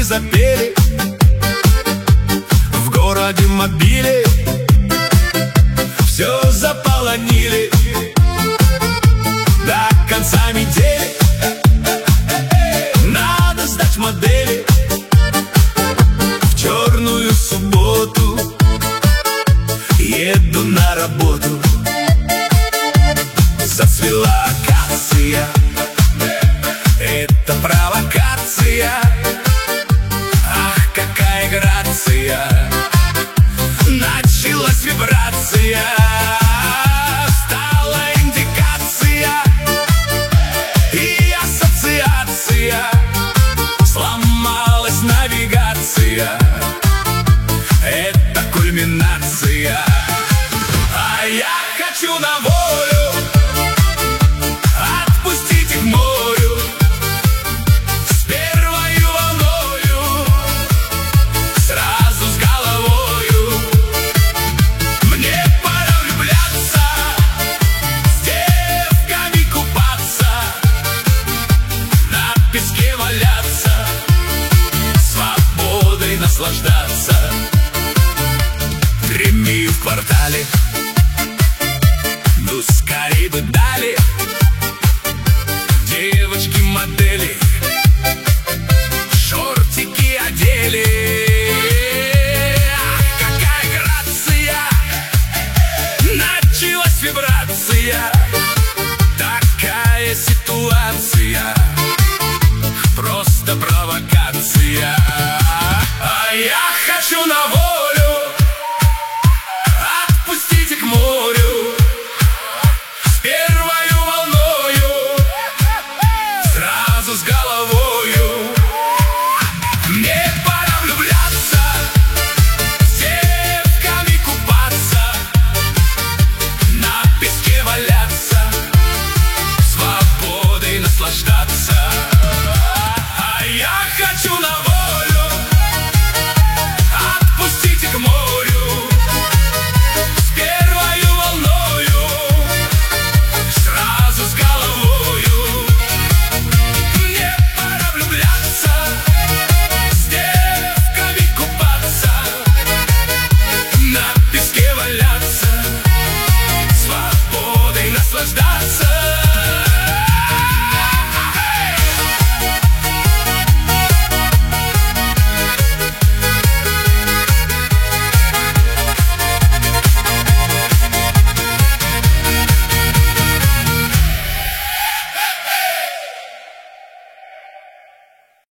запели, в городе мобили все заполонили. До конца недели надо сдать модели. В черную субботу еду на работу. Зацвела акация, это провокация. Ах, какая грация! Началась вибрация, стала индикация и ассоциация. Сломалась навигация, это кульминация. А я хочу на волю, отпустите к морю с первою волною, сразу с головою. Мне пора влюбляться, с девками купаться, на песке валяться, свободой наслаждаться. Гремит в квартале, ну скорей бы дали девочки-модели, шортики одели. Ах, какая грация! Началась вибрация, такая ситуация просто